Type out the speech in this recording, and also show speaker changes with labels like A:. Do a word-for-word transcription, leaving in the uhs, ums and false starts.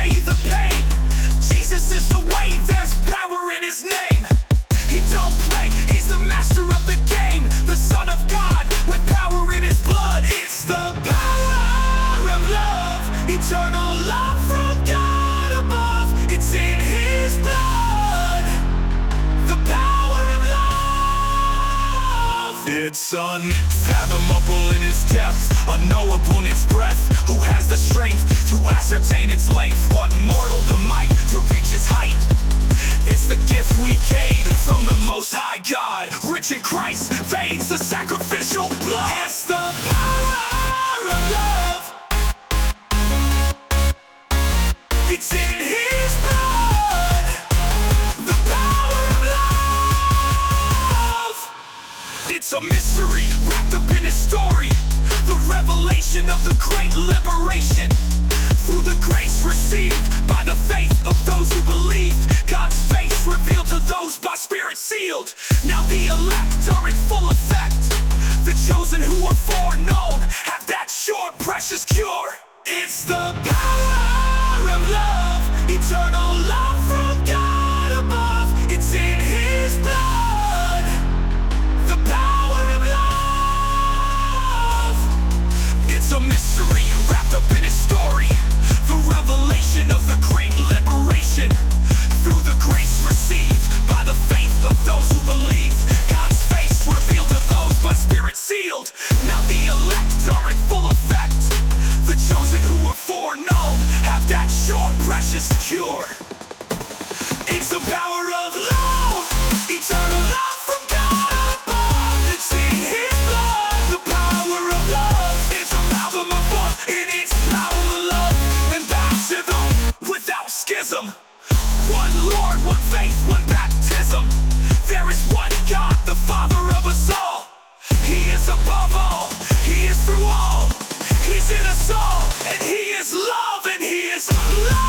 A: away the pain. Jesus is the way, there's power in his name. He don't play, he's the master of the game. The Son of God, with power in his blood. It's the power of love, eternal love from God above. It's in his blood, the power of love. It's unfathomable in its depth, unknowable in its breadth. Who has the strength to ascertain its length? What mortal the might to reach its height? It's the gift we gain from the Most High God. Rich in Christ, fades the sacrificial blood. It's the power of love. It's in his blood, the power of love. It's a mystery wrapped up in his story, the revelation of the great liberation. Through the grace received by the faith of those who believe, God's face revealed to those by Spirit sealed. Now the elect are in full effect. The chosen who are foreknown have that sure, precious cure. It's the power of love, eternal love from God above. It's in his blood, the power of love. It's a mystery wrapped up in his story, the revelation of the great liberation. Through the grace received by the faith of those who believe, God's face revealed to those by Spirit sealed. Now the elect are in full effect. The chosen who are foreknown have that sure, precious cure. It's the power of love, eternal love from God above. It's in his blood, the power of love. It's a album of love, in its power of love. And baptism without schism. One Lord, one faith, one baptism. There is one God, the Father of us all. He is above all, he is through all. He's in us all, and he is love, and he is love.